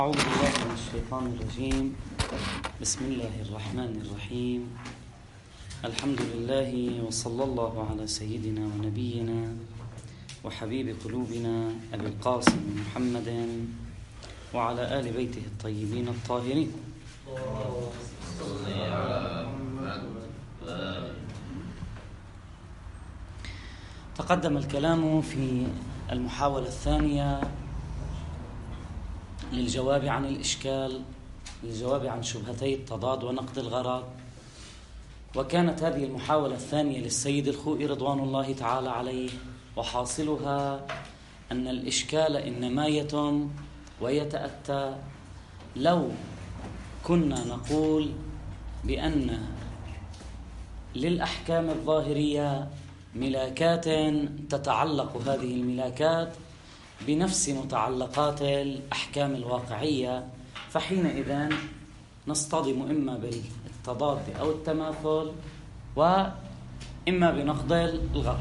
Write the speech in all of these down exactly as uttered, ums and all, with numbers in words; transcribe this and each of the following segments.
أعوذ بالله من الشيطان الرجيم. بسم الله الرحمن الرحيم. الحمد لله وصلى الله على سيدنا ونبينا وحبيب قلوبنا أبي القاسم محمد وعلى آل بيته الطيبين الطاهرين. تقدم الكلام في المحاولة الثانية للجواب عن الإشكال، للجواب عن شبهتي التضاد ونقد الغرض. وكانت هذه المحاولة الثانية للسيد الخوئي رضوان الله تعالى عليه، وحاصلها أن الإشكال إنما يتم ويتأتى لو كنا نقول بأن للأحكام الظاهرية ملاكات تتعلق هذه الملاكات بنفس متعلقات الأحكام الواقعية، فحينئذ نصطدم إما بالتضاد أو التماثل وإما بنقد الغرض.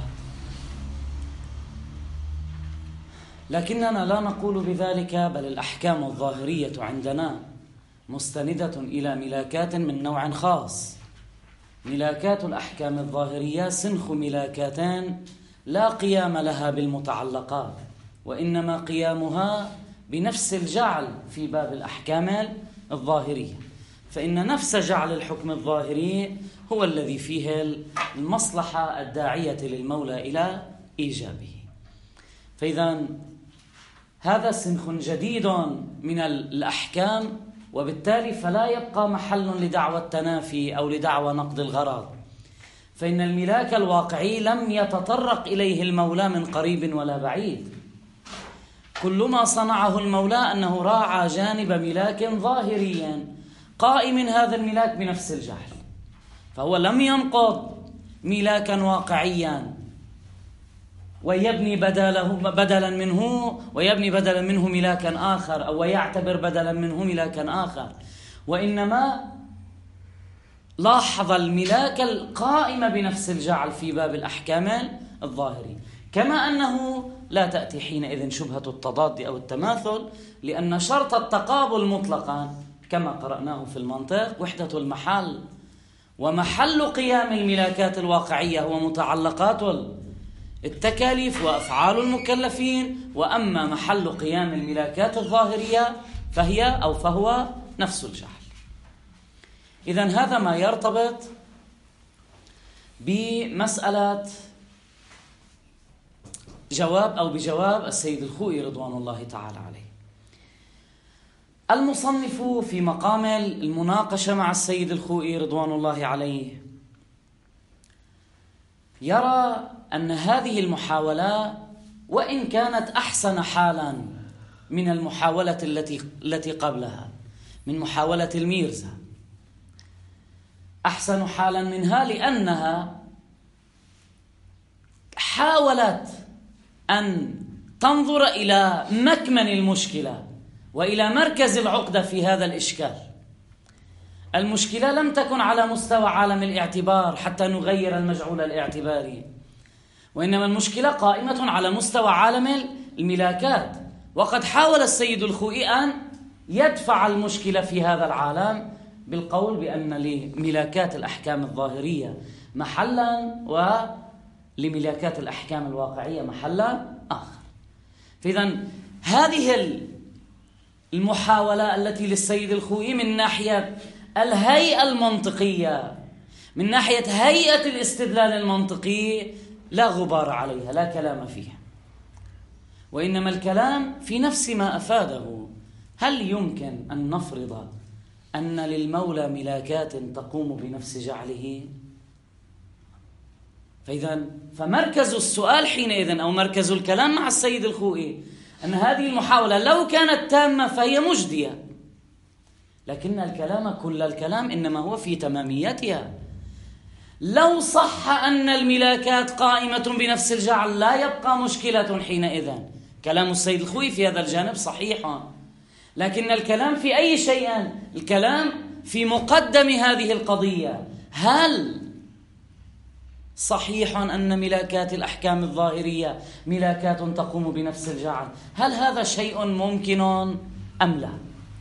لكننا لا نقول بذلك، بل الأحكام الظاهرية عندنا مستندة إلى ملاكات من نوع خاص. ملاكات الأحكام الظاهرية سنخ ملاكاتان لا قيام لها بالمتعلقات، وإنما قيامها بنفس الجعل في باب الأحكام الظاهرية، فإن نفس جعل الحكم الظاهري هو الذي فيه المصلحة الداعية للمولى إلى إيجابه. فإذا هذا سنخ جديد من الأحكام، وبالتالي فلا يبقى محل لدعوى التنافي أو لدعوى نقد الغرض، فإن الملاك الواقعي لم يتطرق إليه المولى من قريب ولا بعيد. كل ما صنعه المولى أنه راعى جانب ملاك ظاهريا قائم هذا الملاك بنفس الجهل، فهو لم ينقض ملاكا واقعيا ويبني بدله بدلا منه ويبني بدلا منه ملاكا آخر، أو يعتبر بدلا منه ملاكا آخر، وإنما لاحظ الملاك القائم بنفس الجعل في باب الأحكام الظاهري. كما أنه لا تأتي حينئذ شبهة التضاد أو التماثل، لأن شرط التقابل مطلقا كما قرأناه في المنطق وحدة المحل، ومحل قيام الملاكات الواقعية هو متعلقات التكاليف وأفعال المكلفين، وأما محل قيام الملاكات الظاهرية فهي أو فهو نفس الجهل. إذن هذا ما يرتبط بمسألة جواب أو بجواب السيد الخوئي رضوان الله تعالى عليه. المصنف في مقام المناقشة مع السيد الخوئي رضوان الله عليه يرى أن هذه المحاولة وإن كانت أحسن حالا من المحاولة التي التي قبلها، من محاولة الميرزا، أحسن حالا منها لأنها حاولت أن تنظر إلى مكمن المشكلة وإلى مركز العقدة في هذا الإشكال. المشكلة لم تكن على مستوى عالم الاعتبار حتى نغير المجعول الاعتباري، وإنما المشكلة قائمة على مستوى عالم الملاكات. وقد حاول السيد الخوئي أن يدفع المشكلة في هذا العالم بالقول بأن لملاكات الأحكام الظاهرية محلا ولملاكات الأحكام الواقعية محلا آخر. فإذن هذه المحاولة التي للسيد الخوئي من ناحية الهيئة المنطقية، من ناحية هيئة الاستدلال المنطقي، لا غبار عليها، لا كلام فيها، وإنما الكلام في نفس ما أفاده. هل يمكن أن نفرض أن للمولى ملاكات تقوم بنفس جعله؟ فإذا فمركز السؤال حينئذ أو مركز الكلام مع السيد الخوئي أن هذه المحاولة لو كانت تامة فهي مجدية، لكن الكلام كل الكلام إنما هو في تماميتها. لو صح أن الملاكات قائمة بنفس الجعل لا يبقى مشكلة حينئذ. كلام السيد الخوئي في هذا الجانب صحيح، لكن الكلام في أي شيء؟ الكلام في مقدم هذه القضية. هل صحيح أن ملاكات الأحكام الظاهرية ملاكات تقوم بنفس الجعل؟ هل هذا شيء ممكن أم لا؟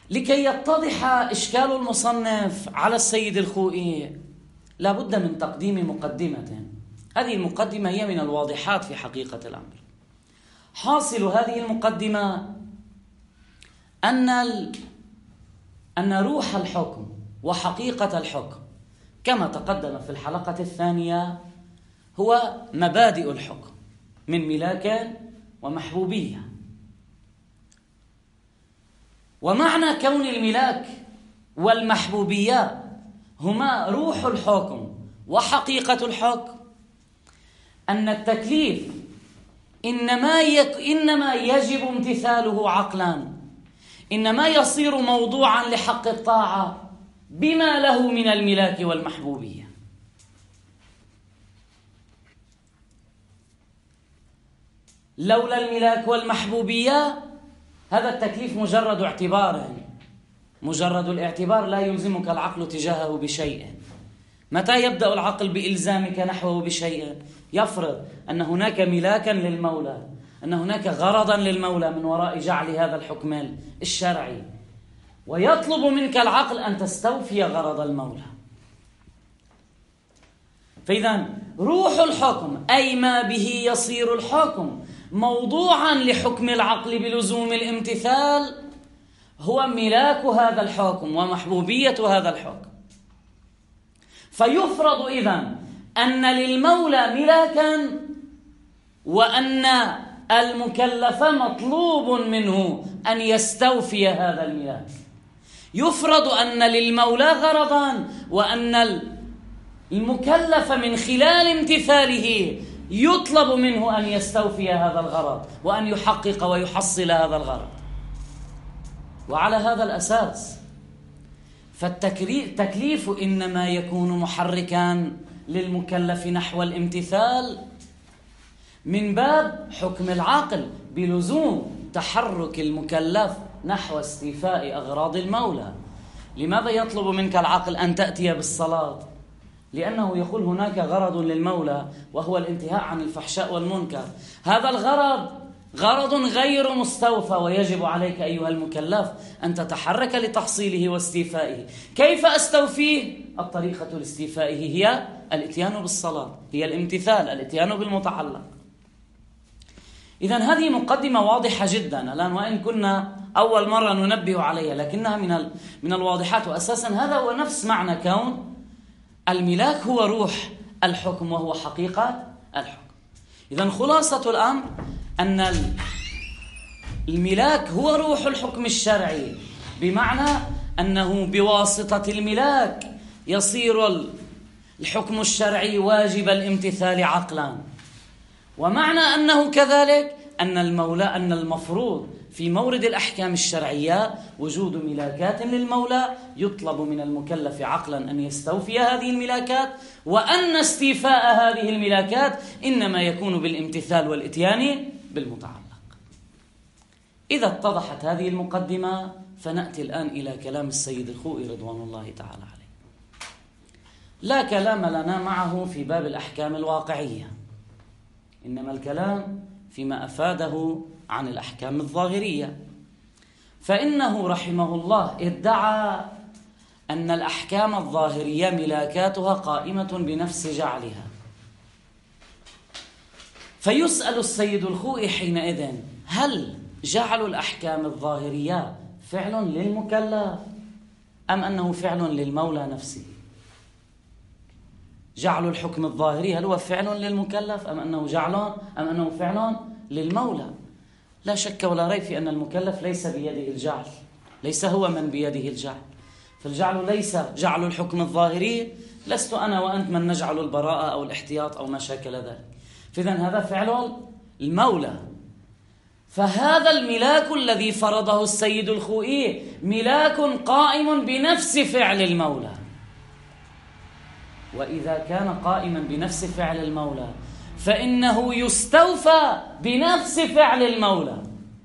لكي يتضح إشكال المصنف على السيد الخوئي لا بد من تقديم مقدمة. هذه المقدمة هي من الواضحات في حقيقة الأمر. حاصل هذه المقدمة أن أن روح الحكم وحقيقة الحكم كما تقدم في الحلقة الثانية هو مبادئ الحكم من ملاك ومحبوبية. ومعنى كون الملاك والمحبوبية هما روح الحكم وحقيقة الحكم أن التكليف إنما, يك إنما يجب امتثاله عقلا، إنما يصير موضوعا لحق الطاعة بما له من الملاك والمحبوبية. لولا الملاك والمحبوبية هذا التكليف مجرد اعتبار، مجرد الاعتبار لا يلزمك العقل تجاهه بشيء. متى يبدأ العقل بإلزامك نحوه بشيء؟ يفرض أن هناك ملاكا للمولى، أن هناك غرضا للمولى من وراء جعل هذا الحكم الشرعي، ويطلب منك العقل أن تستوفي غرض المولى. فإذا روح الحكم أي ما به يصير الحكم موضوعا لحكم العقل بلزوم الامتثال هو ملاك هذا الحكم ومحبوبية هذا الحكم. فيفرض إذن أن للمولى ملاكا وأن المكلف مطلوب منه أن يستوفي هذا الملاك. يفرض أن للمولى غرضا وأن المكلف من خلال امتثاله يطلب منه أن يستوفي هذا الغرض وأن يحقق ويحصل هذا الغرض. وعلى هذا الأساس فالتكليف إنما يكون محركا للمكلف نحو الامتثال من باب حكم العقل بلزوم تحرك المكلف نحو استيفاء أغراض المولى. لماذا يطلب منك العقل أن تأتي بالصلاة؟ لأنه يقول هناك غرض للمولى وهو الانتهاء عن الفحشاء والمنكر. هذا الغرض غرض غير مستوفى، ويجب عليك أيها المكلف أن تتحرك لتحصيله واستيفائه. كيف أستوفيه؟ الطريقة لاستيفائه هي الاتيان بالصلاة، هي الامتثال، الاتيان بالمتعلق. إذن هذه مقدمة واضحة جدا الآن، وإن كنا أول مرة ننبه عليها لكنها من من الواضحات. وأساسا هذا هو نفس معنى كون الملاك هو روح الحكم وهو حقيقة الحكم. إذن خلاصة الأمر أن الملاك هو روح الحكم الشرعي، بمعنى أنه بواسطة الملاك يصير الحكم الشرعي واجب الامتثال عقلا. ومعنى أنه كذلك أن المولى أن المفروض في مورد الأحكام الشرعية وجود ملاكات للمولى يطلب من المكلف عقلا أن يستوفي هذه الملاكات، وأن استيفاء هذه الملاكات إنما يكون بالامتثال والإتيان بالمتعلق. إذا اتضحت هذه المقدمة فنأتي الآن إلى كلام السيد الخوئي رضوان الله تعالى عليه. لا كلام لنا معه في باب الأحكام الواقعية، إنما الكلام فيما أفاده عن الأحكام الظاهرية. فإنه رحمه الله ادعى أن الأحكام الظاهرية ملاكاتها قائمة بنفس جعلها. فيسأل السيد الخوئي حينئذ: هل جعل الأحكام الظاهرية فعل للمكلف أم أنه فعل للمولى نفسه؟ جعل الحكم الظاهري هل هو فعل للمكلف أم أنه جعل أم أنه فعل للمولى؟ لا شك ولا ريب في أن المكلف ليس بيده الجعل، ليس هو من بيده الجعل. فالجعل ليس جعل الحكم الظاهري، لست أنا وأنت من نجعل البراءة أو الاحتياط أو ما شاكل ذلك. فإذن هذا فعل المولى. فهذا الملاك الذي فرضه السيد الخوئي ملاك قائم بنفس فعل المولى. وإذا كان قائما بنفس فعل المولى فإنه يستوفى بنفس فعل المولى.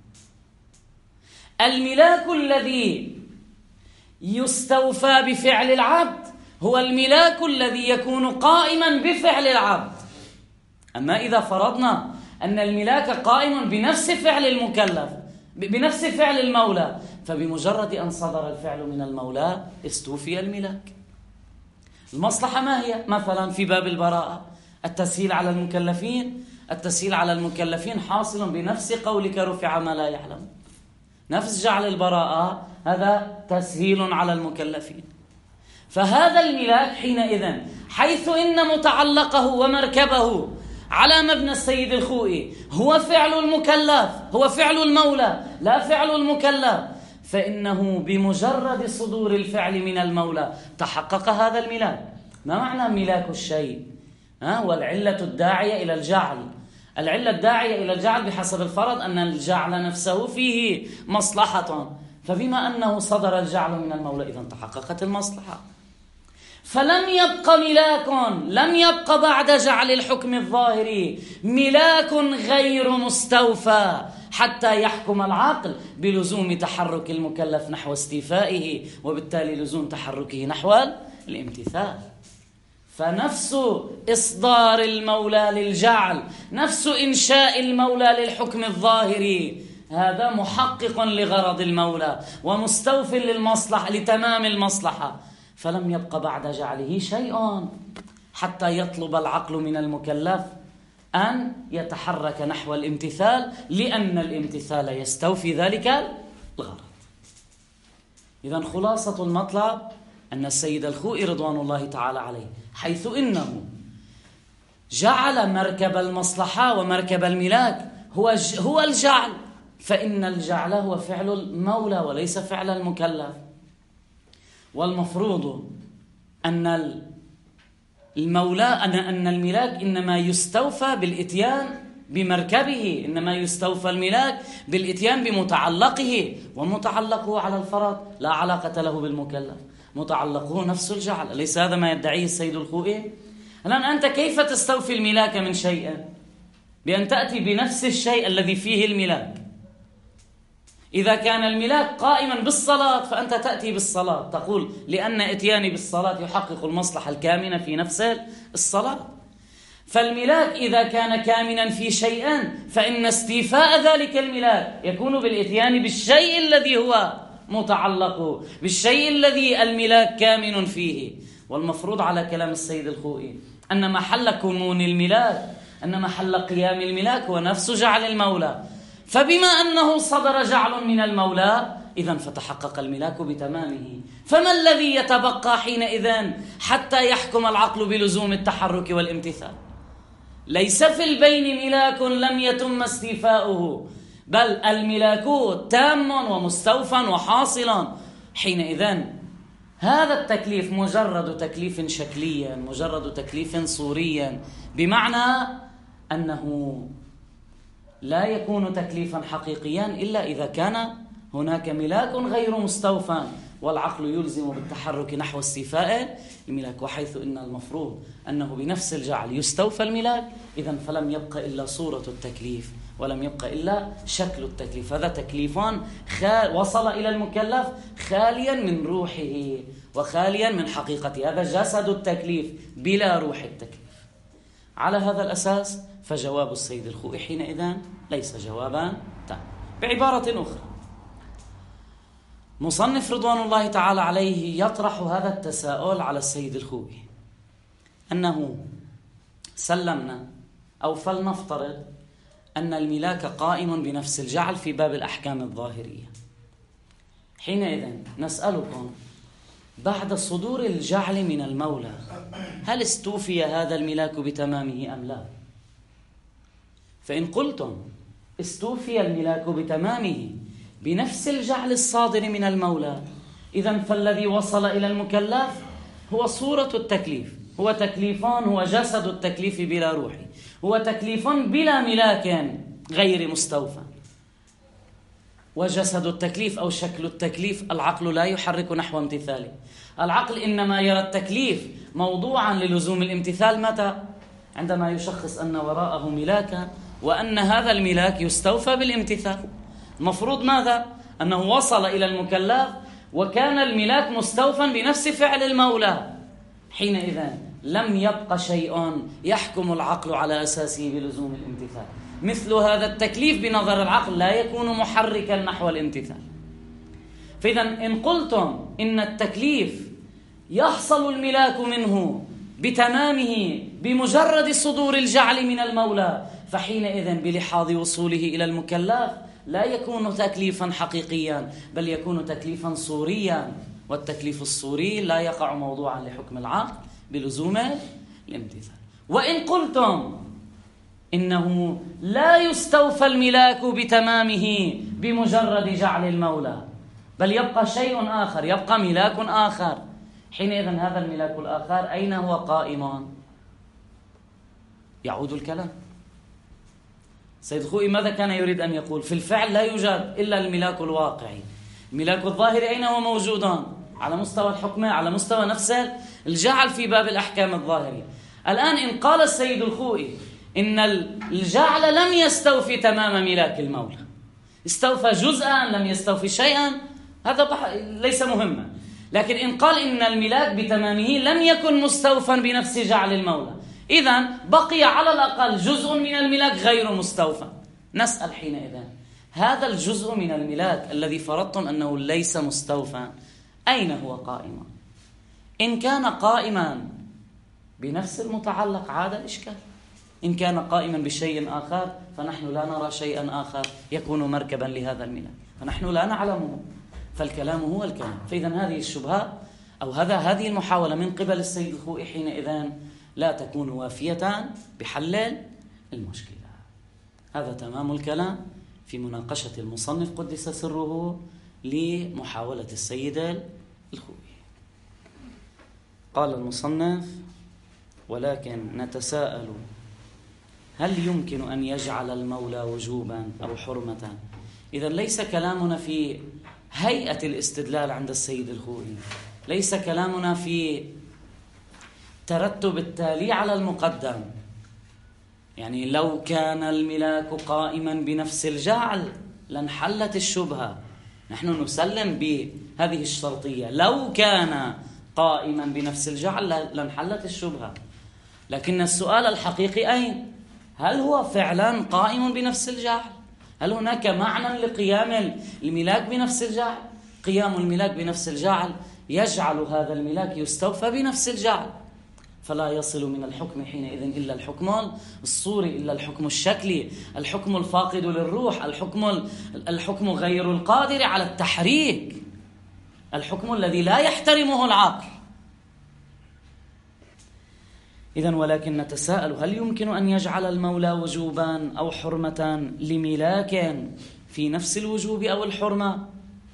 الملاك الذي يستوفى بفعل العبد هو الملاك الذي يكون قائما بفعل العبد. أما إذا فرضنا أن الملاك قائم بنفس فعل المكلف بنفس فعل المولى، فبمجرد أن صدر الفعل من المولى استوفي الملاك. المصلحة ما هي؟ مثلا في باب البراءة التسهيل على المكلفين، التسهيل على المكلفين حاصل بنفس قولك رفع ما لا يعلم. نفس جعل البراءة هذا تسهيل على المكلفين. فهذا الملاك حينئذ حيث إن متعلقه ومركبه على مبنى السيد الخوئي هو فعل المكلف، هو فعل المولى لا فعل المكلف، فإنه بمجرد صدور الفعل من المولى تحقق هذا الملاك. ما معنى ملاك الشيء؟ ها والعلة الداعية إلى الجعل. العلة الداعية إلى الجعل بحسب الفرض أن الجعل نفسه فيه مصلحة، فبما أنه صدر الجعل من المولى إذن تحققت المصلحة. فلم يبق ملاك، لم يبق بعد جعل الحكم الظاهري ملاك غير مستوفى حتى يحكم العقل بلزوم تحرك المكلف نحو استيفائه، وبالتالي لزوم تحركه نحو الامتثال. فنفس إصدار المولى للجعل، نفس إنشاء المولى للحكم الظاهري، هذا محقق لغرض المولى ومستوف للمصلحة لتمام المصلحة. فلم يبق بعد جعله شيء حتى يطلب العقل من المكلف أن يتحرك نحو الامتثال، لأن الامتثال يستوفي ذلك الغرض. إذن خلاصة المطلب أن السيد الخوئي رضوان الله تعالى عليه حيث إنه جعل مركب المصلحة ومركب الملاك هو هو الجعل، فإن الجعل هو فعل المولى وليس فعل المكلف. والمفروض أن المولى أن أن الملاك إنما يستوفى بالإتيان بمركبه، إنما يستوفى الملاك بالإتيان بمتعلقه، ومتعلقه على الفرض لا علاقة له بالمكلف، متعلقه نفس الجعل. أليس هذا ما يدعيه السيد الخوئي؟ الآن أنت كيف تستوفي الملاك من شيء؟ بأن تأتي بنفس الشيء الذي فيه الملاك. إذا كان الملاك قائما بالصلاة فأنت تأتي بالصلاة، تقول لأن إتياني بالصلاة يحقق المصلحة الكامنة في نفس الصلاة. فالملاك إذا كان كامنا في شيء فإن استيفاء ذلك الملاك يكون بالإتيان بالشيء الذي هو متعلق، بالشيء الذي الملاك كامن فيه. والمفروض على كلام السيد الخوئي أن محل كمون الملاك، أن محل قيام الملاك هو نفس جعل المولى. فبما أنه صدر جعل من المولى إذن فتحقق الملاك بتمامه. فما الذي يتبقى حينئذ حتى يحكم العقل بلزوم التحرك والامتثال؟ ليس في البين ملاك لم يتم استيفاؤه، بل الملاك تام ومستوفى وحاصلا. حينئذ هذا التكليف مجرد تكليف شكليا، مجرد تكليف صوريا، بمعنى أنه لا يكون تكليفا حقيقيا إلا إذا كان هناك ملاك غير مستوفى، والعقل يلزم بالتحرك نحو استيفاء الملاك. وحيث إن المفروض أنه بنفس الجعل يستوفى الملاك، إذن فلم يبق إلا صورة التكليف ولم يبق إلا شكل التكليف. هذا تكليفان خال وصل إلى المكلف خاليا من روحه وخاليا من حقيقته، هذا جسد التكليف بلا روح التكليف. على هذا الأساس فجواب السيد الخوئي حينئذ ليس جوابا تام. بعبارة أخرى، مصنف رضوان الله تعالى عليه يطرح هذا التساؤل على السيد الخوئي، أنه سلمنا أو فلنفترض أن الملاك قائم بنفس الجعل في باب الأحكام الظاهرية. حينئذ نسألكم بعد صدور الجعل من المولى هل استوفي هذا الملاك بتمامه أم لا؟ فإن قلتم استوفي الملاك بتمامه بنفس الجعل الصادر من المولى، إذن فالذي وصل إلى المكلف هو صورة التكليف، هو تكليفان، هو جسد التكليف بلا روح، هو تكليفان بلا ملاك غير مستوفى. وجسد التكليف أو شكل التكليف العقل لا يحرك نحو امتثاله. العقل إنما يرى التكليف موضوعا للزوم الامتثال متى؟ عندما يشخص أن وراءه ملاكا وأن هذا الملاك يستوفى بالامتثال. المفروض ماذا؟ أنه وصل إلى المكلف وكان الملاك مستوفا بنفس فعل المولى. حينئذ لم يبق شيء يحكم العقل على أساسه بلزوم الامتثال. مثل هذا التكليف بنظر العقل لا يكون محركا نحو الامتثال. فإذا إن قلتم إن التكليف يحصل الملاك منه بتمامه بمجرد صدور الجعل من المولى، فحينئذ بلحاظ وصوله إلى المكلف لا يكون تكليفا حقيقيا، بل يكون تكليفا صوريا، والتكليف الصوري لا يقع موضوعا لحكم العقل بلزوم الامتثال. وإن قلتم إنه لا يستوفى الملاك بتمامه بمجرد جعل المولى، بل يبقى شيء آخر، يبقى ملاك آخر، حينئذ هذا الملاك الآخر أين هو قائم؟ يعود الكلام. سيد الخوئي ماذا كان يريد أن يقول؟ في الفعل لا يوجد إلا الملاك الواقعي، الملاك الظاهري أين هو موجود؟ على مستوى الحكم، على مستوى نفس الجعل في باب الأحكام الظاهرية. الآن إن قال السيد الخوئي إن الجعل لم يستوفي تمام ملاك المولى، استوفى جزءا لم يستوفي شيئا، هذا ليس مهما. لكن إن قال إن الملاك بتمامه لم يكن مستوفا بنفس جعل المولى، إذن بقي على الأقل جزء من الملاك غير مستوفى. نسأل حينئذ هذا الجزء من الملاك الذي فرضتم أنه ليس مستوفى أين هو قائما؟ إن كان قائما بنفس المتعلق عاد الإشكال، إن كان قائما بشيء آخر فنحن لا نرى شيئا آخر يكون مركبا لهذا الملاك، فنحن لا نعلمه، فالكلام هو الكلام. فإذا هذه الشبهة أو هذا هذه المحاولة من قبل السيد الخوئي حينئذ لا تكون وافية بحل المشكلة. هذا تمام الكلام في مناقشة المصنف قدس سره لمحاولة السيد الخوئي. قال المصنف: ولكن نتساءل هل يمكن أن يجعل المولى وجوبا أو حرمة؟ إذا ليس كلامنا في هيئة الاستدلال عند السيد الخوئي، ليس كلامنا في ترتب التالي على المقدم. يعني لو كان الملاك قائما بنفس الجعل لانحلت الشبهة، نحن نسلم بهذه الشرطية، لو كان قائما بنفس الجعل لانحلت الشبهة. لكن السؤال الحقيقي أين؟ هل هو فعلا قائم بنفس الجعل؟ هل هناك معنى لقيام الملاك بنفس الجعل؟ قيام الملاك بنفس الجعل يجعل هذا الملاك يستوفى بنفس الجعل، فلا يصل من الحكم حينئذ إلا الحكم الصوري، إلا الحكم الشكلي، الحكم الفاقد للروح، الحكم الحكم غير القادر على التحريك، الحكم الذي لا يحترمه العقل. إذن ولكن نتساءل هل يمكن أن يجعل المولى وجوبا أو حرمة لملاك في نفس الوجوب أو الحرمة؟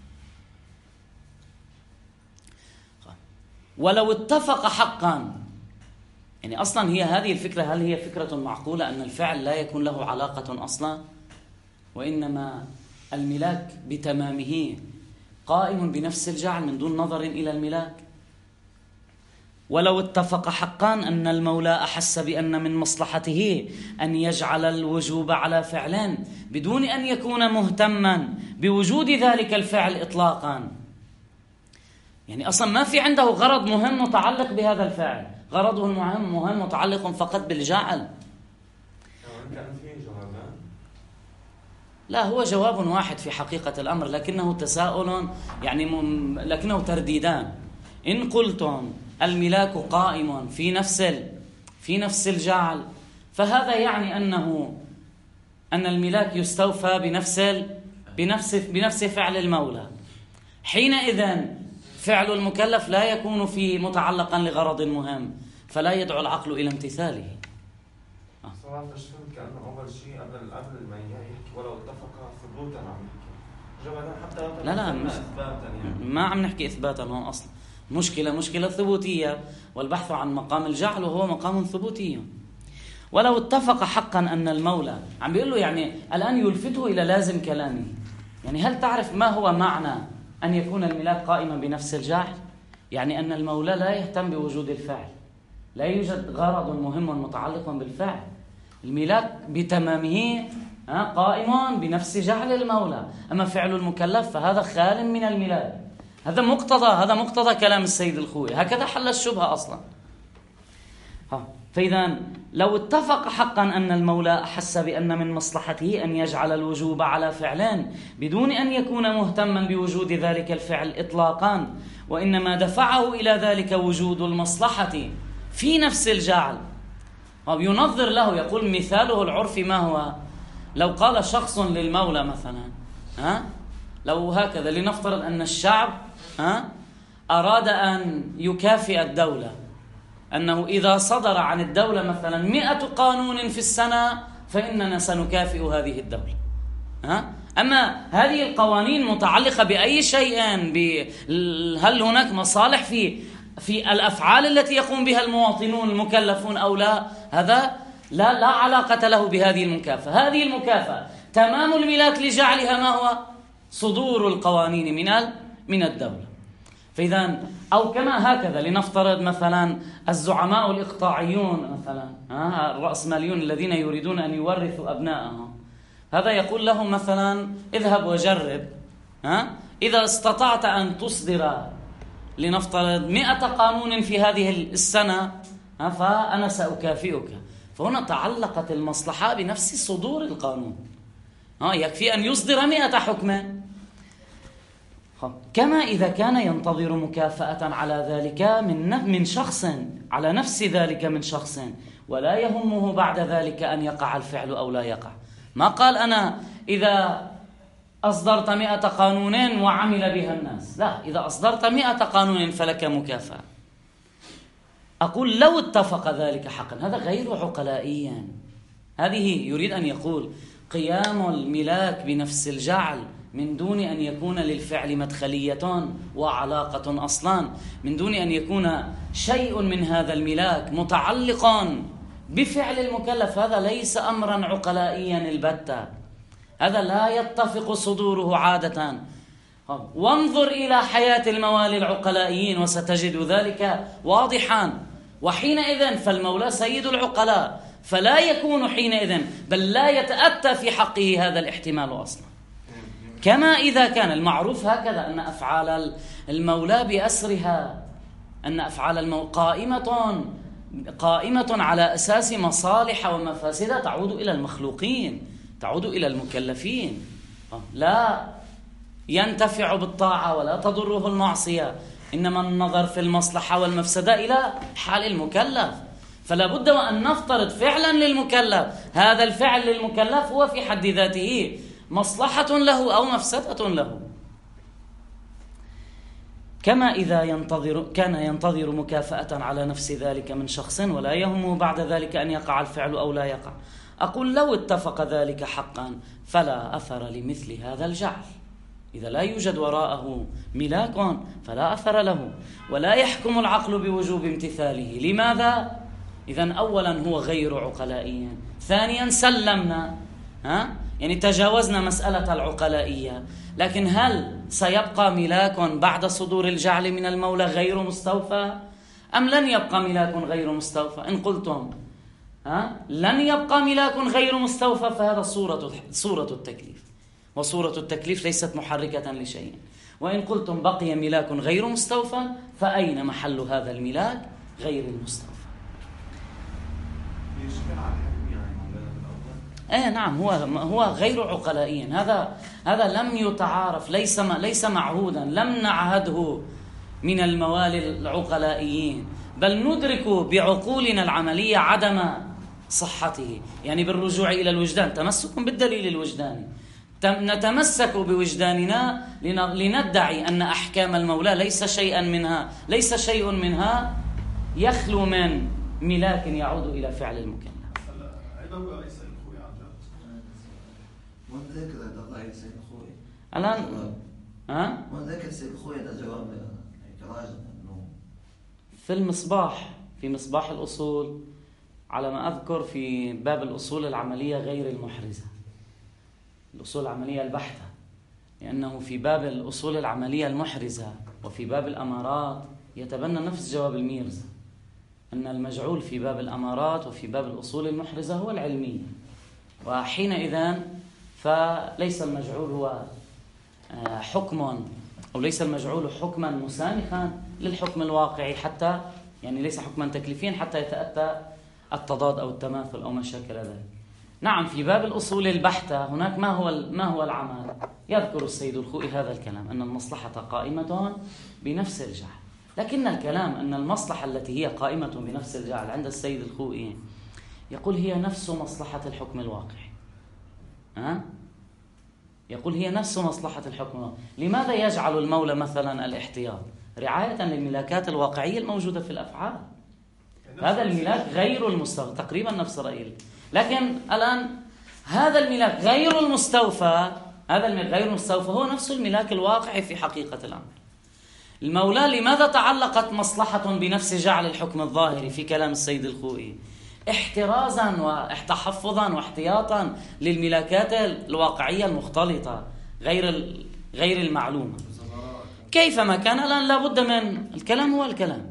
ولو اتفق حقا، يعني أصلا هي هذه الفكرة، هل هي فكرة معقولة أن الفعل لا يكون له علاقة أصلا، وإنما الملاك بتمامه قائم بنفس الجعل من دون نظر إلى الملاك؟ ولو اتفق حقا أن المولى أحس بأن من مصلحته أن يجعل الوجوب على فعل بدون أن يكون مهتما بوجود ذلك الفعل إطلاقا، يعني أصلا ما في عنده غرض مهم متعلق بهذا الفعل، غرضه المهم مهم متعلق فقط بالجعل. لا، هو جواب واحد في حقيقة الأمر، لكنه تساؤل، يعني م... لكنه ترديدان. إن قلتم الملاك قائم في نفس ال... في نفس الجعل، فهذا يعني أنه أن الملاك يستوفى بنفس ال... بنفس بنفس فعل المولى، حينئذ فعل المكلف لا يكون في متعلقا لغرض مهم، فلا يدعو العقل إلى امتثاله. آه. صراحة فهمت كأنه أول شيء قبل قبل ما يحكي ولو اتفق ثبوتا عم يحكي حتى لا لا مش يعني. ما عم نحكي إثباتا هون أصلا، مشكلة مشكلة ثبوتية، والبحث عن مقام الجعل وهو مقام ثبوتي. ولو اتفق حقا أن المولى عم بيقول له، يعني الآن يلفته إلى لازم كلامه، يعني هل تعرف ما هو معنى أن يكون الملاك قائما بنفس الجعل؟ يعني أن المولى لا يهتم بوجود الفعل، لا يوجد غرض مهم متعلق بالفعل، الملاك بتمامه قائم بنفس جعل المولى، أما فعل المكلف فهذا خال من الملاك. هذا مقتضى هذا مقتضى كلام السيد الخوئي، هكذا حل الشبهة أصلا. ها فإذا لو اتفق حقا أن المولى أحس بأن من مصلحته أن يجعل الوجوب على فعلين بدون أن يكون مهتما بوجود ذلك الفعل إطلاقا، وإنما دفعه إلى ذلك وجود المصلحة في نفس الجعل، ينظر له. يقول مثاله العرفي ما هو؟ لو قال شخص للمولى مثلا، ها لو هكذا لنفترض أن الشعب ها أراد أن يكافئ الدولة، أنه إذا صدر عن الدولة مثلا مئة قانون في السنة فإننا سنكافئ هذه الدولة. ها؟ أما هذه القوانين متعلقة بأي شيء، هل هناك مصالح في في الأفعال التي يقوم بها المواطنون المكلفون أو لا؟ هذا لا لا علاقة له بهذه المكافأة. هذه المكافأة تمام الملاك لجعلها ما هو؟ صدور القوانين من من الدولة. فإذا أو كما هكذا لنفترض مثلا الزعماء الإقطاعيون مثلا، الرأسماليون الذين يريدون أن يورثوا أبنائهم، هذا يقول لهم مثلا اذهب وجرب، ها إذا استطعت أن تصدر لنفترض مئة قانون في هذه السنة فأنا سأكافئك. فهنا تعلقت المصلحة بنفس صدور القانون، ها يكفي أن يصدر مئة حكما. كما إذا كان ينتظر مكافأة على ذلك من من شخص، على نفس ذلك من شخص، ولا يهمه بعد ذلك أن يقع الفعل أو لا يقع. ما قال أنا إذا أصدرت مئة قانون وعمل بها الناس، لا، إذا أصدرت مئة قانون فلك مكافأة. أقول لو اتفق ذلك حقا، هذا غير عقلائيا. هذه يريد أن يقول قيام الملاك بنفس الجعل من دون أن يكون للفعل مدخلية وعلاقة أصلا، من دون أن يكون شيء من هذا الملاك متعلقا بفعل المكلف، هذا ليس أمرا عقلائيا البتة، هذا لا يتفق صدوره عادة. وانظر إلى حياة الموالي العقلائيين وستجد ذلك واضحا. وحينئذ فالمولى سيد العقلاء، فلا يكون حينئذ بل لا يتأتى في حقه هذا الاحتمال أصلا. كما إذا كان المعروف هكذا أن أفعال المولى بأسرها، أن أفعال المولى قائمة قائمة على أساس مصالح ومفاسد تعود إلى المخلوقين، تعود إلى المكلفين، لا ينتفع بالطاعة ولا تضره المعصية، إنما النظر في المصلحة والمفسدة إلى حال المكلف. فلا بد وأن نفترض فعلا للمكلف، هذا الفعل للمكلف هو في حد ذاته مصلحة له أو مفسدة له. كما إذا ينتظر كان ينتظر مكافأة على نفس ذلك من شخص ولا يهمه بعد ذلك أن يقع الفعل أو لا يقع. أقول لو اتفق ذلك حقا فلا أثر لمثل هذا الجعل. إذا لا يوجد وراءه ملاك فلا أثر له، ولا يحكم العقل بوجوب امتثاله. لماذا؟ إذن أولا هو غير عقلائي، ثانيا سلمنا، ها؟ يعني تجاوزنا مسألة العقلائية. لكن هل سيبقى ملاك بعد صدور الجعل من المولى غير مستوفى، أم لن يبقى ملاك غير مستوفى؟ إن قلتم ها لن يبقى ملاك غير مستوفى فهذا صورة صورة التكليف، وصورة التكليف ليست محركة لشيء. وإن قلتم بقي ملاك غير مستوفى فأين محل هذا الملاك غير المستوفى؟ ايه نعم، هو هو غير عقلائي. هذا هذا لم يتعارف، ليس ليس معهودا، لم نعهده من الموالي العقلائيين، بل ندرك بعقولنا العملية عدم صحته، يعني بالرجوع إلى الوجدان، تمسك بالدليل الوجداني. نتمسك بوجداننا لندعي أن أحكام المولى ليس شيئا منها ليس شيء منها يخلو من ملاك يعود إلى فعل المكلف. الآن ها في المصباح، في مصباح الأصول على ما أذكر، في باب الأصول العملية غير المحرزة، الأصول العملية البحتة، لأنه في باب الأصول العملية المحرزة وفي باب الأمارات يتبنى نفس جواب الميرزا، أن المجعول في باب الأمارات وفي باب الأصول المحرزة هو العلمي، وحينئذ فليس المجعول هو حكم، أو ليس المجعول حكما مسانخا للحكم الواقعي، حتى يعني ليس حكما تكليفيا حتى يتأتى التضاد أو التماثل أو ما شاكل ذلك. نعم، في باب الأصول البحتة هناك ما هو ما هو العمل؟ يذكر السيد الخوئي هذا الكلام، أن المصلحة قائمة بنفس الجعل. لكن الكلام أن المصلحة التي هي قائمة بنفس الجعل عند السيد الخوئي يقول هي نفس مصلحة الحكم الواقعي. أه؟ يقول هي نفس مصلحة الحكم الواقعي. لماذا يجعل المولى مثلا الاحتياط؟ رعاية للملاكات الواقعية الموجودة في الأفعال. هذا الملاك غير المستوفى، تقريبا نفس رأيي. لكن الآن هذا الملاك غير المستوفى، هذا الملاك غير المستوفى هو نفس الملاك الواقعي في حقيقة الأمر. المولى لماذا تعلقت مصلحة بنفس جعل الحكم الظاهري في كلام السيد الخوئي؟ احترازا وتحفظا واحتياطا للملاكات الواقعية المختلطة غير غير المعلومة. كيفما كان الآن لابد من الكلام، هو الكلام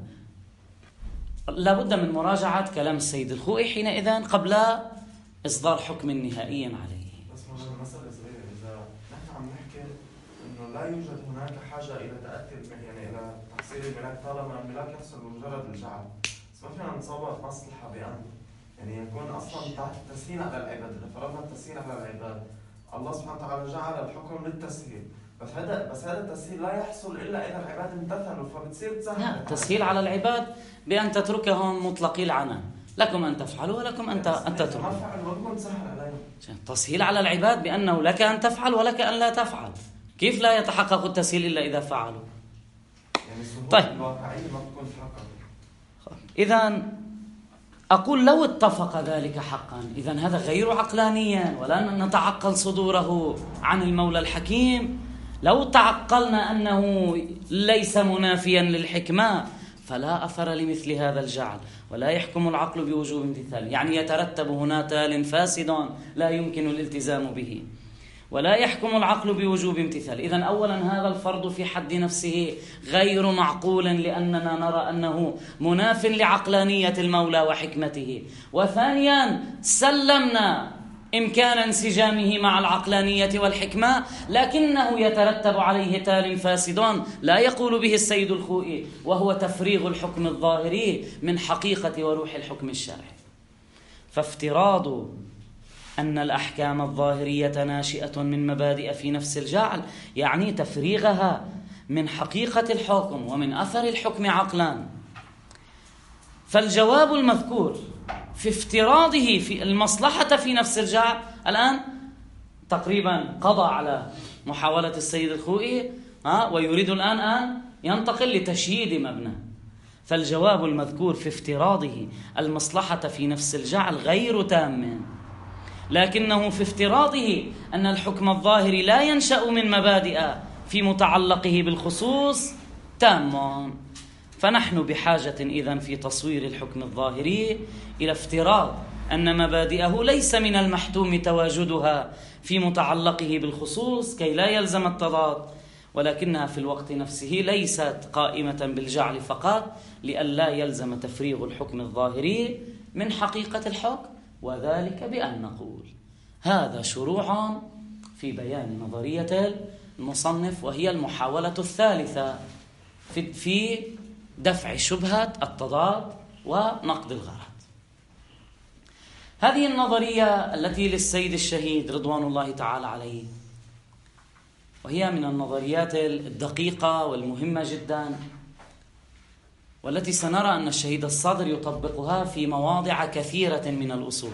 لابد من مراجعة كلام السيد الخوئي حينئذ قبل إصدار حكم نهائي عليه. بس مسألة صغيرة، إذا نحن عم نحكي إنه لا يوجد هناك حاجة إلى تأثير يعني إلى تحصيل الملاك طالما الملاك نفسه بمجرد الجعل، بس ما فينا نتصور مصلحة بأن يعني يكون أصلا تسهيل على العباد. إذا فرضنا التسهيل على العباد، الله سبحانه وتعالى جعل الحكم للتسهيل، بس هذا بس هذا التسهيل لا يحصل إلا إذا العباد امتثلوا، فبتصير تسهل. لا، التسهيل على العباد بأن تتركهم مطلقي العنان، لكم أن تفعلوا ولكم أن أن تتركوا. ما فعل ولكم سهل عليهم. التسهيل على العباد بأنه لك أن تفعل ولك أن لا تفعل. كيف لا يتحقق التسهيل إلا إذا فعلوا؟ يعني طيب، الواقعية ما تكون تحقق. إذن أقول لو اتفق ذلك حقا، إذن هذا غير عقلانيا، ولا نتعقل صدوره عن المولى الحكيم. لو تعقلنا أنه ليس منافيا للحكمة فلا أثر لمثل هذا الجعل، ولا يحكم العقل بوجوب امتثال. يعني يترتب هنا تال فاسد لا يمكن الالتزام به، ولا يحكم العقل بوجوب امتثال. إذن أولا هذا الفرض في حد نفسه غير معقول، لأننا نرى أنه مناف لعقلانية المولى وحكمته. وثانيا سلمنا إمكان انسجامه مع العقلانية والحكمة، لكنه يترتب عليه تال فاسد لا يقول به السيد الخوئي، وهو تفريغ الحكم الظاهري من حقيقة وروح الحكم الشرعي. فافتراض أن الأحكام الظاهرية ناشئة من مبادئ في نفس الجعل يعني تفريغها من حقيقة الحكم ومن أثر الحكم عقلا. فالجواب المذكور في افتراضه في المصلحة في نفس الجعل الآن تقريبا قضى على محاولة السيد الخوئي، ها ويريد الآن أن ينتقل لتشييد مبنى. فالجواب المذكور في افتراضه المصلحة في نفس الجعل غير تام، لكنه في افتراضه أن الحكم الظاهري لا ينشأ من مبادئ في متعلقه بالخصوص تام. فنحن بحاجة إذن في تصوير الحكم الظاهري إلى افتراض أن مبادئه ليس من المحتوم تواجدها في متعلقه بالخصوص كي لا يلزم التضاد، ولكنها في الوقت نفسه ليست قائمة بالجعل فقط لئلا يلزم تفريغ الحكم الظاهري من حقيقة الحكم، وذلك بأن نقول هذا شروع في بيان نظرية المصنف، وهي المحاولة الثالثة في في دفع شبهة التضاد ونقد الغرض. هذه النظرية التي للسيد الشهيد رضوان الله تعالى عليه، وهي من النظريات الدقيقة والمهمة جدا، والتي سنرى أن الشهيد الصادر يطبقها في مواضع كثيرة من الأصول.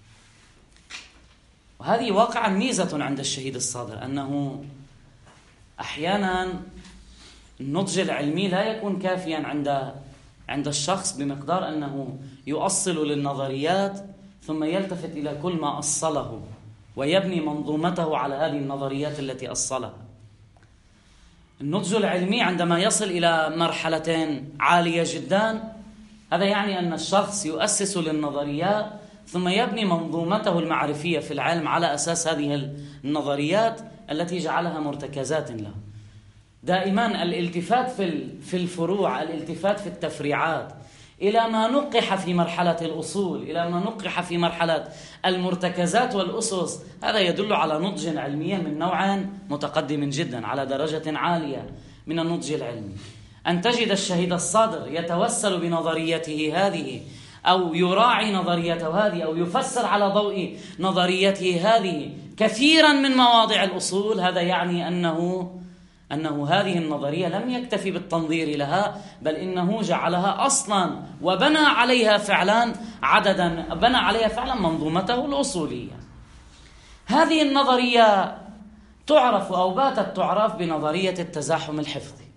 وهذه واقعا ميزة عند الشهيد الصادر، أنه أحيانا النضج العلمي لا يكون كافيا عند عند الشخص بمقدار أنه يؤصل للنظريات ثم يلتفت إلى كل ما أصله ويبني منظومته على هذه النظريات التي أصلها. النضج العلمي عندما يصل إلى مرحلة عالية جدا، هذا يعني أن الشخص يؤسس للنظريات ثم يبني منظومته المعرفية في العلم على أساس هذه النظريات التي جعلها مرتكزات له. دائما الالتفات في في الفروع، الالتفات في التفريعات إلى ما نقح في مرحلة الأصول، إلى ما نقح في مرحلة المرتكزات والأسس، هذا يدل على نضج علمي من نوع متقدم جدا، على درجة عالية من النضج العلمي. أن تجد الشهيد الصادر يتوسل بنظريته هذه أو يراعي نظريته هذه أو يفسر على ضوء نظريته هذه كثيرا من مواضع الأصول، هذا يعني أنه أنه هذه النظرية لم يكتفي بالتنظير لها، بل إنه جعلها أصلا وبنى عليها فعلا عددا بنى عليها فعلا منظومته الأصولية. هذه النظرية تعرف أو باتت تعرف بنظرية التزاحم الحفظي،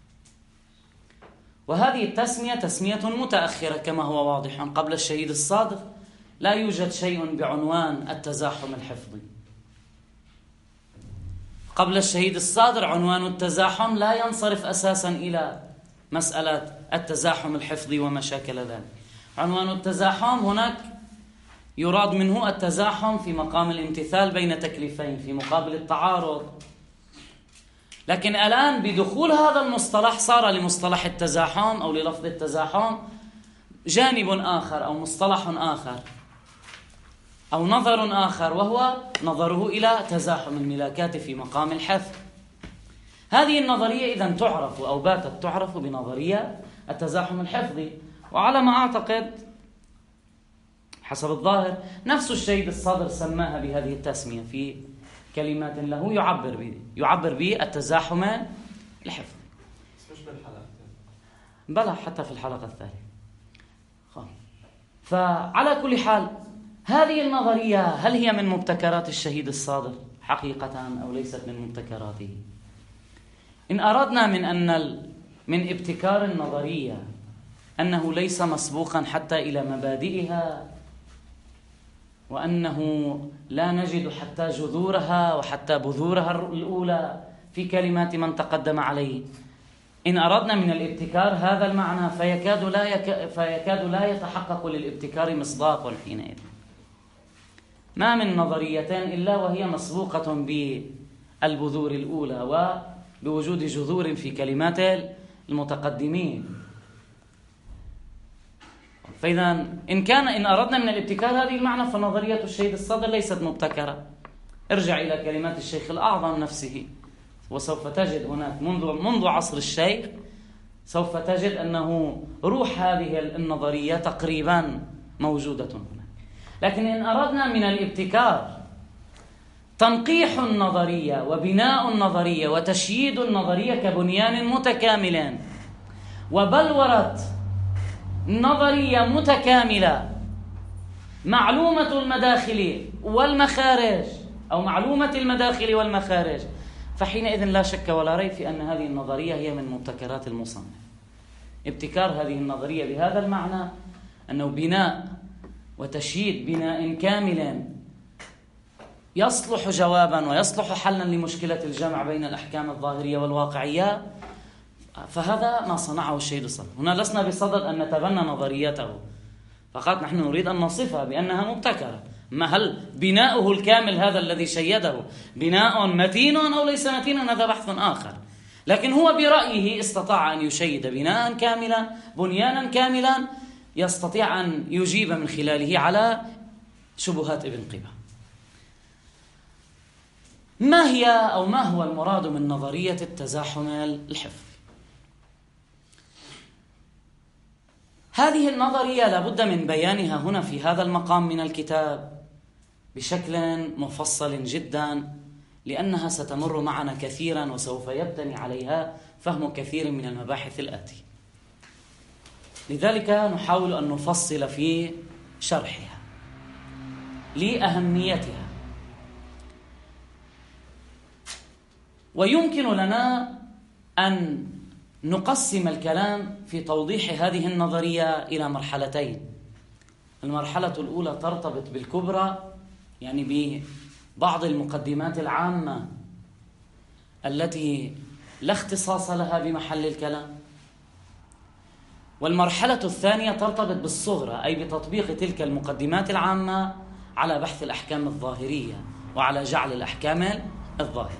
وهذه التسمية تسمية متأخرة كما هو واضح. قبل الشهيد الصادق لا يوجد شيء بعنوان التزاحم الحفظي. قبل الشهيد الصادر عنوان التزاحم لا ينصرف أساسا إلى مسألة التزاحم الحفظي ومشاكل ذلك. عنوان التزاحم هناك يراد منه التزاحم في مقام الامتثال بين تكليفين في مقابل التعارض. لكن الآن بدخول هذا المصطلح صار لمصطلح التزاحم أو للفظ التزاحم جانب آخر أو مصطلح آخر أو نظر آخر، وهو نظره إلى تزاحم الملاكات في مقام الحفظ. هذه النظرية إذن تعرف أو باتت تعرف بنظرية التزاحم الحفظي، وعلى ما أعتقد حسب الظاهر نفس الشهيد الصادر سماها بهذه التسمية في كلمات له يعبر به يعبر به التزاحم الحفظي. مش بالحلقة بلى حتى في الحلقة الثانية. فعلى كل حال هذه النظرية هل هي من مبتكرات الشهيد الصادر حقيقة أو ليست من مبتكراته؟ إن أردنا من أن من ابتكار النظرية أنه ليس مسبوقا حتى إلى مبادئها، وأنه لا نجد حتى جذورها وحتى بذورها الأولى في كلمات من تقدم عليه، إن أردنا من الابتكار هذا المعنى فيكاد لا, يك... فيكاد لا يتحقق للابتكار مصداق حينئذ. ما من نظريتين إلا وهي مسبوقة بالبذور الأولى وبوجود جذور في كلمات المتقدمين. فإذا إن كان إن أردنا من الابتكار هذه المعنى فنظرية الشهيد الصادر ليست مبتكرة. ارجع إلى كلمات الشيخ الأعظم نفسه وسوف تجد هناك منذ منذ عصر الشيخ سوف تجد أنه روح هذه النظرية تقريبا موجودة هناك. لكن إن أردنا من الابتكار تنقيح النظرية وبناء النظرية وتشييد النظرية كبنيان متكامل وبلورة نظرية متكاملة معلومة المداخل والمخارج أو معلومة المداخل والمخارج، فحينئذ لا شك ولا ريب في أن هذه النظرية هي من مبتكرات المصنف. ابتكار هذه النظرية بهذا المعنى أنه بناء وتشييد بناء كامل يصلح جوابا ويصلح حلا لمشكلة الجمع بين الأحكام الظاهرية والواقعية، فهذا ما صنعه الشهيد الصادق. هنا لسنا بصدد أن نتبنى نظريته، فقط نحن نريد أن نصفها بأنها مبتكرة. ما هل بناؤه الكامل هذا الذي شيده بناء متين أو ليس متينا هذا بحث آخر، لكن هو برأيه استطاع أن يشيد بناء كاملا بنيانا كاملا يستطيع أن يجيب من خلاله على شبهات ابن قبة. ما هي أو ما هو المراد من نظرية التزاحم الحفظي؟ هذه النظرية لابد من بيانها هنا في هذا المقام من الكتاب بشكل مفصل جدا، لأنها ستمر معنا كثيرا وسوف يبتني عليها فهم كثير من المباحث الآتية. لذلك نحاول أن نفصل في شرحها لأهميتها. ويمكن لنا أن نقسم الكلام في توضيح هذه النظرية إلى مرحلتين. المرحلة الأولى ترتبط بالكبرى، يعني ببعض المقدمات العامة التي لا اختصاص لها بمحل الكلام. والمرحلة الثانية ترتبط بالصغرى، أي بتطبيق تلك المقدمات العامة على بحث الأحكام الظاهرية وعلى جعل الأحكام الظاهرية.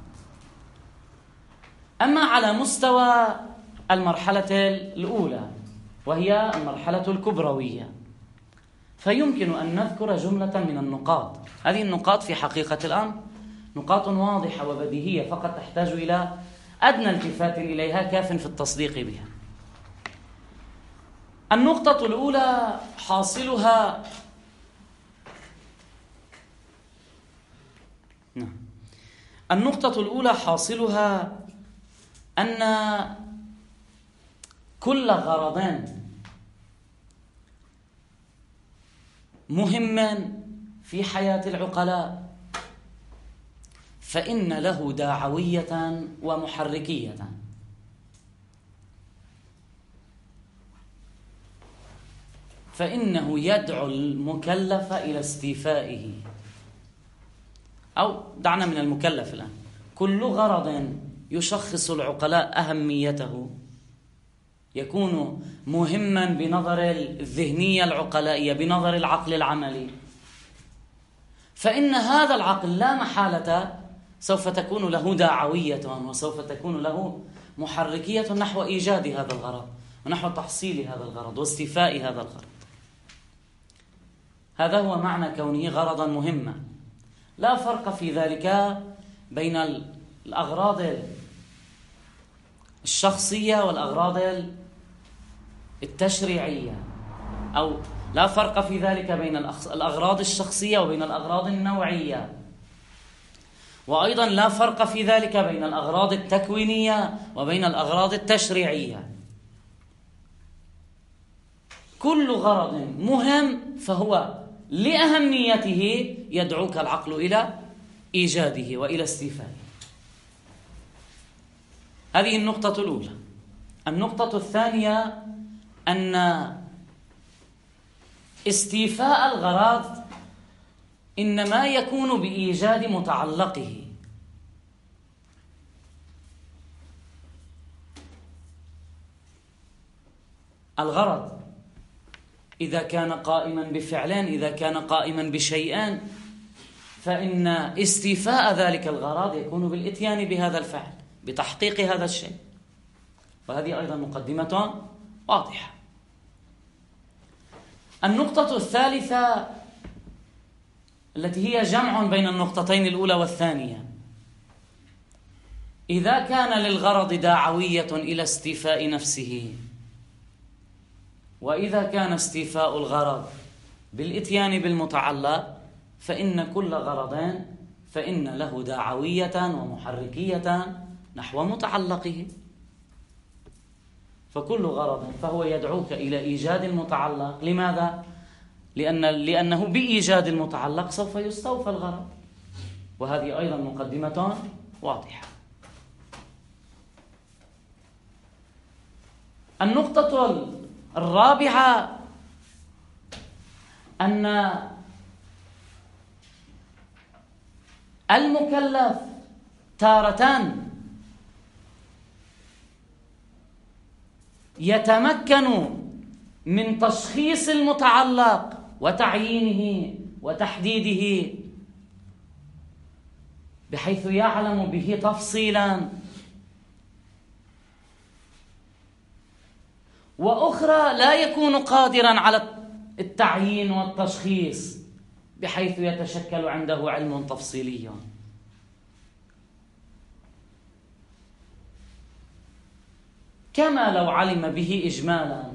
أما على مستوى المرحلة الأولى وهي المرحلة الكبروية فيمكن أن نذكر جملة من النقاط. هذه النقاط في حقيقة الأمر نقاط واضحة وبديهية فقط تحتاج إلى أدنى التفات إليها كاف في التصديق بها. النقطة الأولى حاصلها نعم النقطة الأولى حاصلها أن كل غرض مهم في حياة العقلاء فإن له داعوية ومحركية. فإنه يدعو المكلف إلى استيفائه، أو دعنا من المكلف الآن، كل غرض يشخص العقلاء أهميته يكون مهما بنظر الذهنية العقلائية، بنظر العقل العملي، فإن هذا العقل لا محالة سوف تكون له داعوية وسوف تكون له محركية نحو إيجاد هذا الغرض ونحو تحصيل هذا الغرض واستيفاء هذا الغرض. هذا هو معنى كونه غرضا مهما. لا فرق في ذلك بين الأغراض الشخصية والأغراض التشريعية، أو لا فرق في ذلك بين الأغراض الشخصية وبين الأغراض النوعية، وأيضا لا فرق في ذلك بين الأغراض التكوينية وبين الأغراض التشريعية. كل غرض مهم فهو لأهميته يدعوك العقل إلى إيجاده وإلى استيفائه. هذه النقطة الأولى. النقطة الثانية أن استيفاء الغرض إنما يكون بإيجاد متعلقه. الغرض إذا كان قائما بفعلان، إذا كان قائما بشيئان، فإن استيفاء ذلك الغرض يكون بالإتيان بهذا الفعل، بتحقيق هذا الشيء. وهذه أيضا مقدمة واضحة. النقطة الثالثة التي هي جمع بين النقطتين الأولى والثانية، إذا كان للغرض داعوية إلى استيفاء نفسه، وإذا كان استيفاء الغرض بالإتيان بالمتعلق، فإن كل غرض فإن له داعوية ومحركية نحو متعلقه. فكل غرض فهو يدعوك إلى إيجاد المتعلق. لماذا؟ لأن لأنه بإيجاد المتعلق سوف يستوفى الغرض. وهذه أيضا مقدمة واضحة. النقطة الرابعة أن المكلف تارة يتمكن من تشخيص المتعلق وتعيينه وتحديده بحيث يعلم به تفصيلا، وأخرى لا يكون قادرا على التعيين والتشخيص بحيث يتشكل عنده علم تفصيلي. كما لو علم به إجمالا.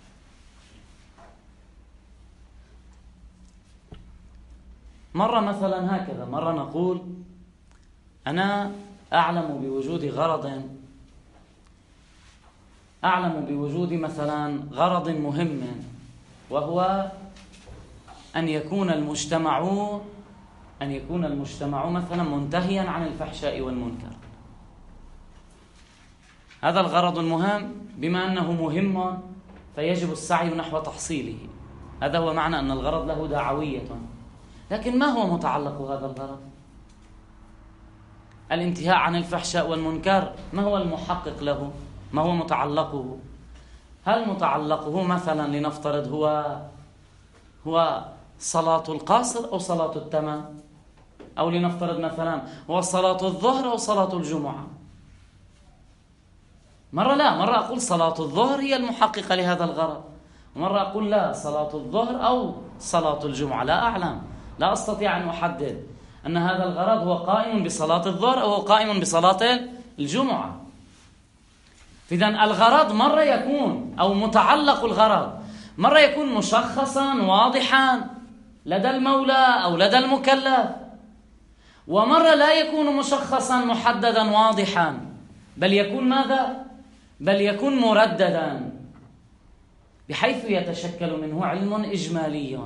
مرة مثلا هكذا، مرة نقول أنا أعلم بوجود غرض، أعلم بوجود مثلا غرض مهم، وهو أن يكون المجتمع أن يكون المجتمع مثلا منتهيا عن الفحشاء والمنكر. هذا الغرض المهم، بما أنه مهم فيجب السعي نحو تحصيله. هذا هو معنى أن الغرض له داعوية. لكن ما هو متعلق هذا الغرض؟ الانتهاء عن الفحشاء والمنكر ما هو المحقق له؟ ما هو متعلقه؟ هل متعلقه مثلا لنفترض هو هو صلاة القاصر أو صلاة التمام؟ أو لنفترض مثلا هو صلاة الظهر أو صلاة الجمعة؟ مرة لا، مرة أقول صلاة الظهر هي المحققة لهذا الغرض، ومرة أقول لا، صلاة الظهر أو صلاة الجمعة. لا أعلم، لا أستطيع أن أحدد أن هذا الغرض هو قائم بصلاة الظهر أو هو قائم بصلاة الجمعة. إذن الغرض مرة يكون أو متعلق الغرض مرة يكون مشخصا واضحا لدى المولى أو لدى المكلف، ومرة لا يكون مشخصا محددا واضحا، بل يكون ماذا؟ بل يكون مرددا بحيث يتشكل منه علم إجمالي.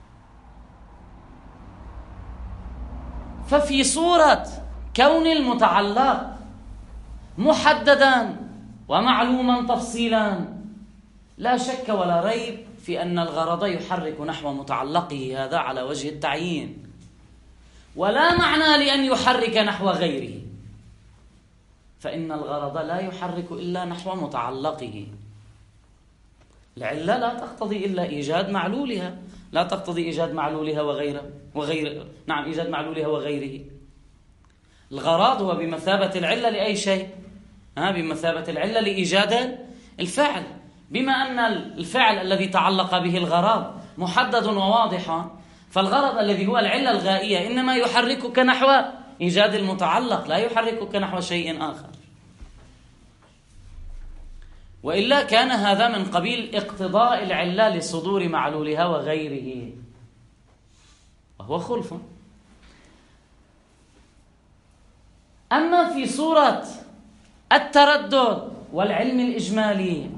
ففي صورة كون المتعلق محددا ومعلوما تفصيلا لا شك ولا ريب في أن الغرض يحرك نحو متعلقه هذا على وجه التعيين، ولا معنى لأن يحرك نحو غيره، فإن الغرض لا يحرك إلا نحو متعلقه. العلة لا تقتضي إلا إيجاد معلولها، لا تقتضي إيجاد معلولها وغيره وغير نعم إيجاد معلولها وغيره. الغرض هو بمثابة العلة لأي شيء، ها بمثابة العلة لإيجاد الفعل، بما أن الفعل الذي تعلق به الغرض محدد وواضح، فالغرض الذي هو العلة الغائية إنما يحركك نحو إيجاد المتعلق، لا يحركك نحو شيء آخر، وإلا كان هذا من قبيل اقتضاء العلة لصدور معلولها وغيره، وهو خلف. أما في صورة التردد والعلم الإجمالي،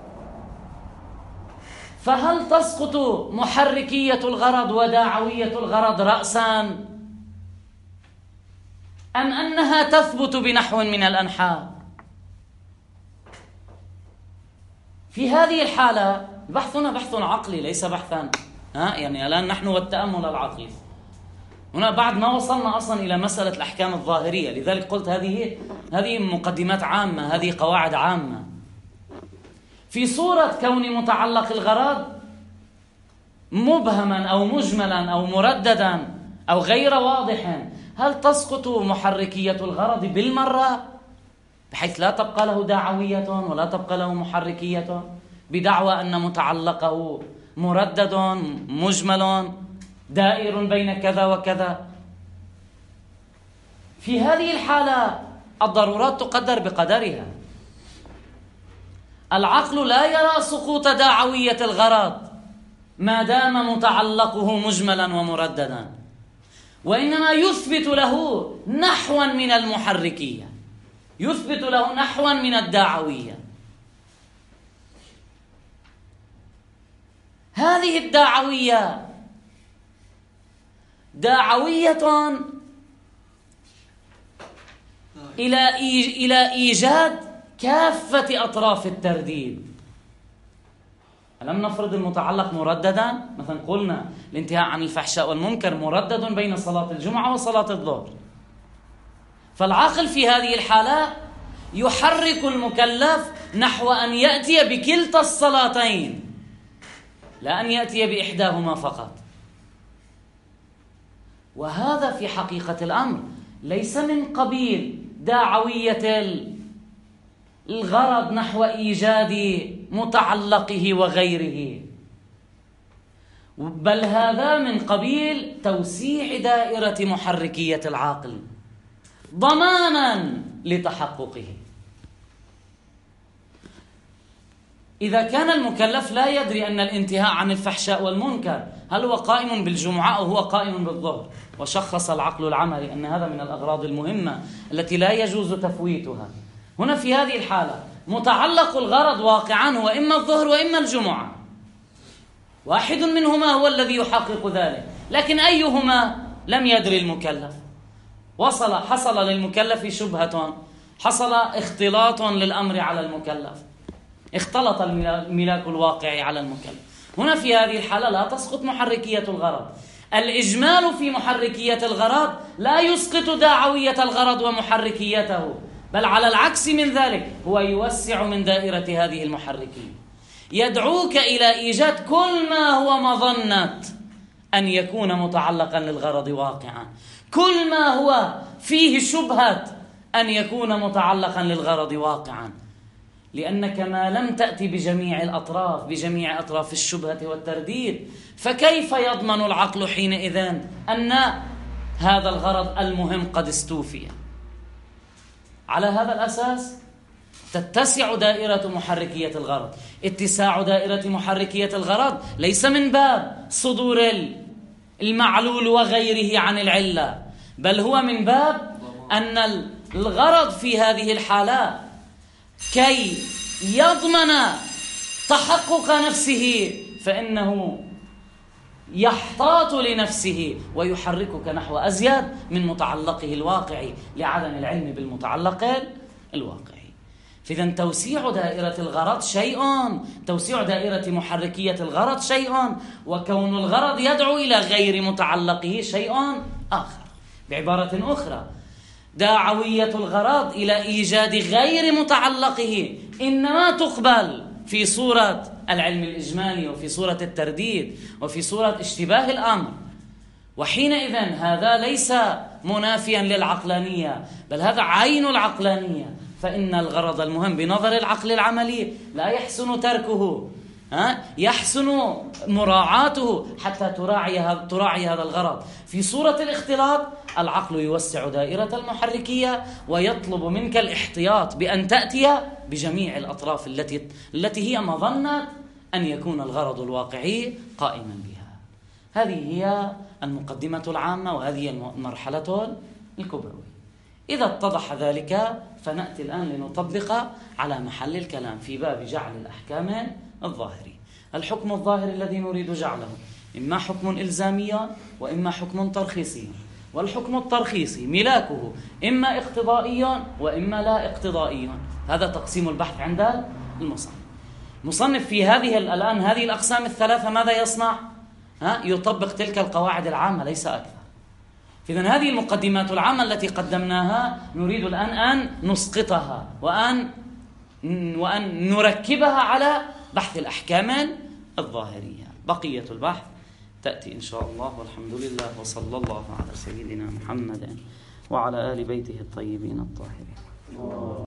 فهل تسقط محركية الغرض وداعوية الغرض رأسا، أم أنها تثبت بنحو من الأنحاء؟ في هذه الحالة بحثنا بحث عقلي ليس بحثا ها يعني الآن نحن والتأمل العقلي. هنا بعد ما وصلنا أصلا إلى مسألة الأحكام الظاهرية، لذلك قلت هذه هذه مقدمات عامة، هذه قواعد عامة. في صورة كون متعلق الغرض مبهما أو مجملا أو مرددا أو غير واضح، هل تسقط محركية الغرض بالمرة بحيث لا تبقى له دعوية ولا تبقى له محركية بدعوى أن متعلقه مردد مجمل دائر بين كذا وكذا؟ في هذه الحالة الضرورات تقدر بقدرها. العقل لا يرى سقوط دعوية الغرض ما دام متعلقه مجملا ومرددا، وإنما يثبت له نحوا من المحركية، يثبت له نحوا من الدعوية. هذه الدعوية دعوية إلى إلى إيجاد كافة أطراف الترديد. ألم نفرض المتعلق مرددا؟ مثلا قلنا الانتهاء عن الفحشاء والمنكر مردد بين صلاة الجمعة وصلاة الظهر، فالعاقل في هذه الحالة يحرك المكلف نحو أن يأتي بكلتا الصلاتين، لا أن يأتي بإحداهما فقط. وهذا في حقيقة الأمر ليس من قبيل دعوية الغرض نحو إيجاد متعلقه وغيره، بل هذا من قبيل توسيع دائرة محركية العاقل ضمانا لتحققه. إذا كان المكلف لا يدري أن الانتهاء عن الفحشاء والمنكر هل هو قائم بالجمعة أو هو قائم بالظهر، وشخص العقل العملي أن هذا من الأغراض المهمة التي لا يجوز تفويتها، هنا في هذه الحالة متعلق الغرض واقعا هو إما الظهر وإما الجمعة، واحد منهما هو الذي يحقق ذلك، لكن أيهما لم يدري المكلف. وصل حصل للمكلف شبهة، حصل اختلاط للأمر على المكلف، اختلط الملاك الواقعي على المكلف. هنا في هذه الحالة لا تسقط محركية الغرض. الإجمال في محركية الغرض لا يسقط دعوية الغرض ومحركيته، بل على العكس من ذلك هو يوسع من دائرة هذه المحركية، يدعوك إلى إيجاد كل ما هو مظنة أن يكون متعلقا للغرض واقعا، كل ما هو فيه شبهة أن يكون متعلقا للغرض واقعا، لأنك ما لم تأتي بجميع الأطراف بجميع أطراف الشبهة والترديد، فكيف يضمن العقل حينئذ أن هذا الغرض المهم قد استوفي؟ على هذا الأساس تتسع دائرة محركية الغرض. اتساع دائرة محركية الغرض ليس من باب صدور المعلول وغيره عن العلة، بل هو من باب أن الغرض في هذه الحالة كي يضمن تحقق نفسه فإنه يحتاط لنفسه ويحركك نحو أزيد من متعلقه الواقعي لعدم العلم بالمتعلق الواقعي. فإذا توسيع دائرة الغرض شيء، توسيع دائرة محركية الغرض شيء، وكون الغرض يدعو إلى غير متعلقه شيء آخر. بعبارة أخرى، دعوية الغرض إلى إيجاد غير متعلقه إنما تقبل في صورة العلم الإجمالي وفي صورة الترديد وفي صورة اشتباه الأمر، وحينئذ هذا ليس منافيا للعقلانية، بل هذا عين العقلانية. فإن الغرض المهم بنظر العقل العملي لا يحسن تركه، ها؟ يحسن مراعاته حتى تراعي تراعي هذا الغرض. في صورة الاختلاط العقل يوسع دائرة المحركية ويطلب منك الاحتياط بأن تأتي بجميع الأطراف التي التي هي مظنة أن يكون الغرض الواقعي قائما بها. هذه هي المقدمة العامة، وهذه المرحلة الكبرى. إذا اتضح ذلك فنأتي الآن لنطبق على محل الكلام في باب جعل الأحكام الظاهري. الحكم الظاهر الذي نريد جعله إما حكم إلزامي وإما حكم ترخيصي، والحكم الترخيصي ملاكه إما اقتضائي وإما لا اقتضائي. هذا تقسيم البحث عند المصنف. المصنف في هذه الآن هذه الأقسام الثلاثة ماذا يصنع؟ ها؟ يطبق تلك القواعد العامة ليس أكثر. إذن هذه المقدمات العامة التي قدمناها نريد الآن أن نسقطها وأن وأن نركبها على بحث الأحكام الظاهرية. بقية البحث تأتي إن شاء الله، والحمد لله، وصلى الله على سيدنا محمد وعلى آل بيته الطيبين الطاهرين.